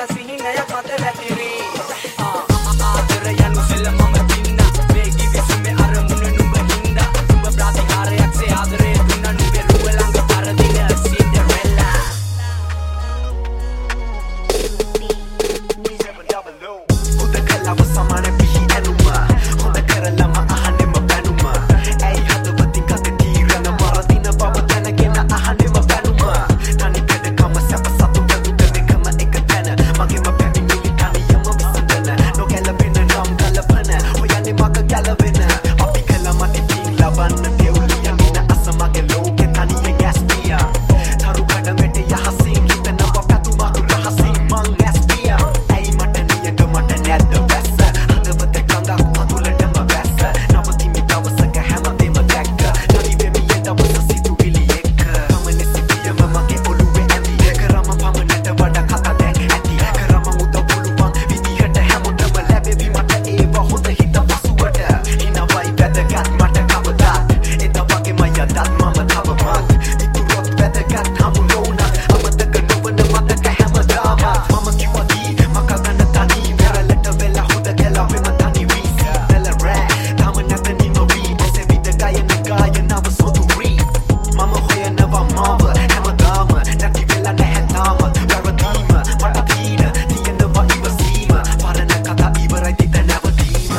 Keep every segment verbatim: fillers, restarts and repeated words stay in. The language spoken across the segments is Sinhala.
සිහිනයක් මත වැතිරි ආදර යනු සෙල්ලමම දින්න වේගි විසුමේ අරමුණ නුඹ හින්දා නුඹ ප්‍රතිහාරයක් සේ ආදරේ දුන්න නුඹේ රුව ළඟ පරදින සින්ඩරෙල්ලා උදකලව සමාන පිහි ඇනුමා හොඳ කරලම අහන්නේම බැනුමා ඇයි හදවතින් කත තීරණ මරදින බව දැනගෙන අහන්නේම බැනුමා තනි කඩකම සැප සතුට දුක දෙකම එක තැන මගේම පැමිණිලි තනියම විසඳන නොගැලපෙන නම් ගලපන හොයන්නේ මග ගැලවෙන අපි කළම ඉතින් ලබන්න දෙව්ලිය මින අස මගේ ලෝකෙ තනියෙන් ගැස්පියා තරු කඩ මෙට යහසින් හිතන පපැතුම රහසින් මං ඇස්පියා ඇයි මට නියක මට නැද්ද වැස්ස හදවත කඳක් පතුලටම වැස්ස නවතිමි දවසක හැමදේම දැක්ක නදි වෙමි ය දවස සිතුවිලි එක්ක තමන සිටියම මගේ ඔළුවේ ඇති කරම පමණට වඩා කතා දැන් ඇති කරම උදව් පුළුවන් විදිහට හැමෝටම ලැබෙවි මට ඒව හොඳ හිත පසුවට හිනවයි වැදගත් මට කවදාත් එදා වගේම යදත් මම තවමත් ඉතුරුත් වැදගත් හමු නොවුනත් අමතක නොවන මතක හැමදාම මම කිව්වදී මක ගන්න තනි වෙරළට වෙලා හොඳ ගැලවෙම තනි වී සීතල රෑ තම නැත නිමවි ඇසේ විද ගයන ගායනාව සොදුරි මම හොයනවා මාව හැමදාම නැති වෙලා නැහැ තාමත් වැරදීම මට දීන තියෙනවා ඉවසීම පරණ කතා ඉවරයි තිත නැවතීම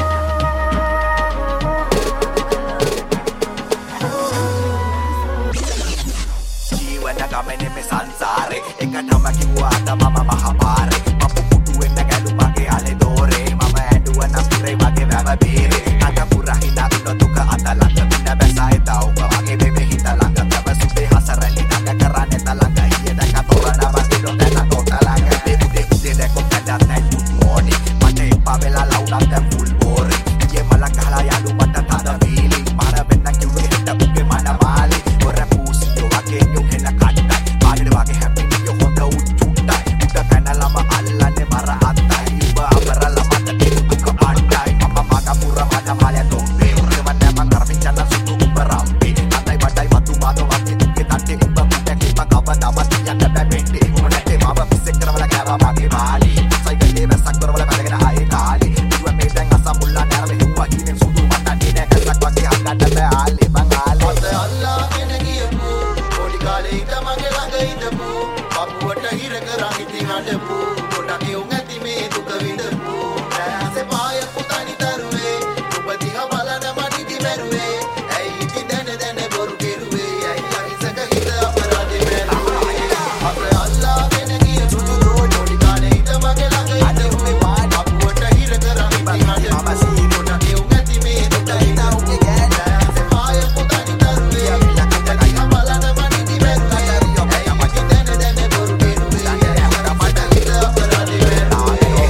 ජීවන ගමනේ මේ සංසාරේ එකටම කිව්වා තමම මහපාරේ මපු පුටු වෙන්න ගැලු මගේ අලේ දෝරේ මම ඇඬුව නම් පුරේ මගේ වැව බීරේ අත පුරහිනක් නොදුක අත ළඟ විඳ බැසයි තවුව මගේ බෙබේ හිත ළඟ තව සුපේ හසරලි නග කරන්නේ තලඟ ඊයේ දැක තෝරන වගේ ලොතන තෝට ළඟ දෙපුදේ උදේ දැකො කඩත් නැයි good morning මට එපා වෙලා ලවුනක් දැන් full boring ඊයේ මල ගහලා යාළු මට තද වීලි මාර වෙන්න කිව්වේ හිට උගේ මන මාලි ඔර පූසියෝ වගේ යොහෙන කඩයි පාඩේ වගේ හැපි නියෝ හොඳ උච්චුට්ටයි උඩ පැනලම අල්ලන්නේ මර අත්තයි උඹ අපරල මට දුක අඩයි මම මග පුර මඩ මාලය තොම්බේ උරේ මට මං කරපිච්චන සුතු උඹ රම්පේ අතයි වටයි මතු මාතෝ වගේ දුකේ තට්ටේ උඹ මුට්ටේ කිප කවදාම තියන්න බැබෙන්නේ මොනටේ මම පිස්සෙක් කරවල ගෑවා මගේ මාලි සයිකලේ වැස්සක් කරවල පැනගෙන ආයේ කාලි දුව මේ දැන් අසමුල්ලා නෑරම හිව්වා කිනේ සුදු මට නේ කැස්සක් වගේ හංගන්න බෑ ආලේ මං ආලේ අත අල්ලාගෙන ගියපු පොඩි කාලේ ඉඳ මගේ ළඟ ඉඳපු පපුවට හිර කරන් ඉතින් අඬපු පොඩක් යොන් ඇති මේ දුක විඳපු ඈසේ පාය පුතනි දරුවේ ඔබ දිහා බලන මඩිදි මැරුවේ ඇයි ඉති දැන දැන බොරු කෙරුවේ ඇයි අහිසක හිත අපරාධේ මැරුවේ අත අල්ලාගෙන ගියපු පොඩි කාලේ ඉඳ මගේ ළඟ ඉඳපු පපුවට හිර කරන් ඉතින් අඬපු පොඩක් යොන් ඇති මේ දුක විඳපු ඈසේ පාය පුතනි දරුවේ ඔබ දිහා බලන මඩිදි මැරුවේ ඇයි ඉති දැන දැන බොරු කෙරුවේ ඇයි අහිසක හිත අපරාධේ මැරුවේ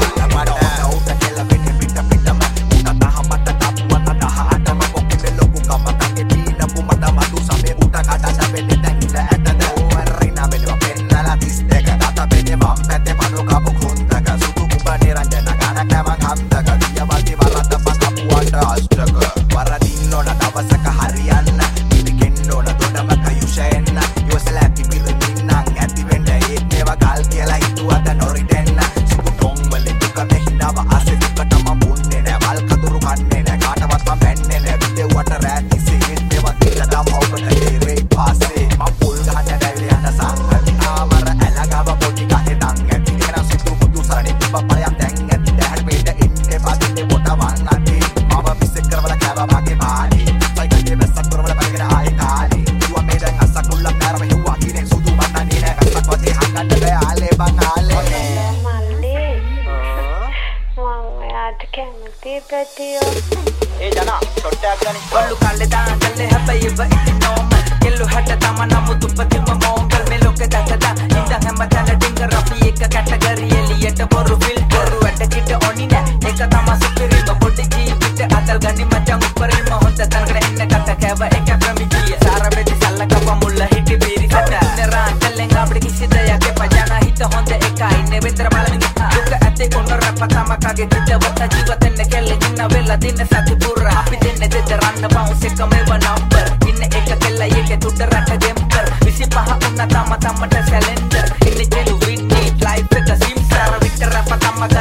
ඒ ජනා ෂොට්ටයක් ගනි කොල්ලු කල්ලේ දාන් කල්ලේ හැබැයි ඉව ඉති නෝමල් කෙල්ලු හැට තම නමු දුප්පතිම මොංගල් මේ ලෝකෙ දැකලා ඉඳන් හැමතැන ඩිංගර් අපි එක කැටගරි එලියට බොරු ෆිල්ටර් වැඩ කිට ඔනි නෑ ඒක තම සුපිරිම පොඩි ජීවිත අතල් ගනි මචං උපරිම හොඳ තංගර එන්න කත කැව එක ප්‍රමිතිය සාර වෙදි සල්ලකව මුල්ල හිටි බීරිසට නරා කල්ලෙන් අපිට කිසි දෙයක් පජාන හිත හොඳ එකයි නෙවෙතර බලමින් දුක ඇතේ කොන රප තමකගේ දිවත ජීවිතෙන් කෙල්ල ඉන්න වෙලා දින සති පුර අපි දෙන්නේ දෙද රන්න බවුස් එක මේව නම්බර් ඉන්න එක කෙල්ල එක තුඩ රට ගෙම්පර් විසිපහ උන්න තම තමට සැලෙන්ඩර් ඉන්න ජෙනු වින්නි ලයිෆ් එක සිම්සාර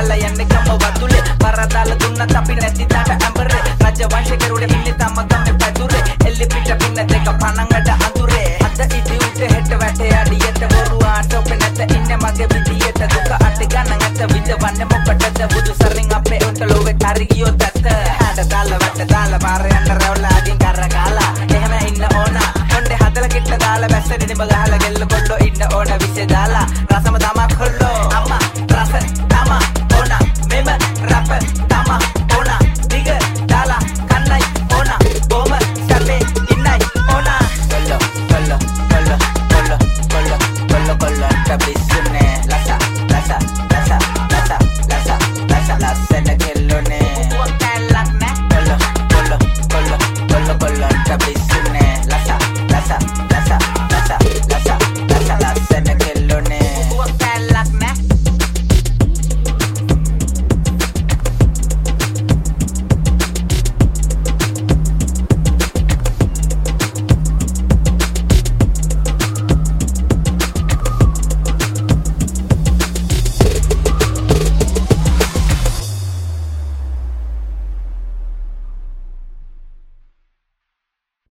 ගාලා යන්නේ ගම වතුලේ පරදාල දුන්නත් අපි නැති දාට ඇඹරේ රජ වංශකරුඩ ඉන්නේ තම ගමේ පැදුරේ එල්ලි පිට පින්න දෙක පණංගඩ අඳුරේ අද ඉදි උට හෙට වැටේ අඩියට බොරු ආටෝපේ නැත ඉන්නේ මගේ විදියට දුක අට ගණන් ඇත විදවන්නේ මොකටද බුදු